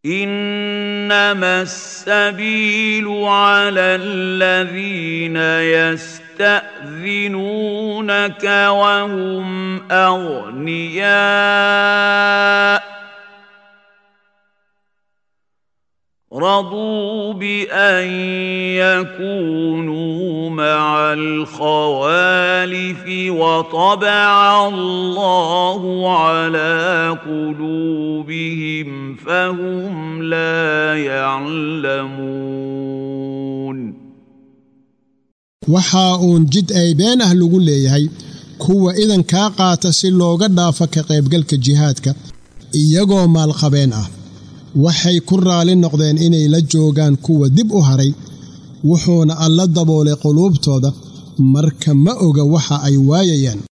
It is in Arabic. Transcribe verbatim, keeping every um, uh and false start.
إنما السبيل على الذين يستأذنونك وهم أغنياء رضوا بأن يكونوا مع الخوالف وطبع الله على قلوبهم فهم لا يعلمون. waxaa uun jid ay been ah lagu leeyahay kuwa idan ka qaata si looga dhaafo ka qaybgalka jihaadka iyagoo maal qabeen ah waxay ku raali noqdeen inay la joogaan kuwa dib u haray wuxuuna alla daboolay quluubtooda marka ma oga waxa ay waayayaan.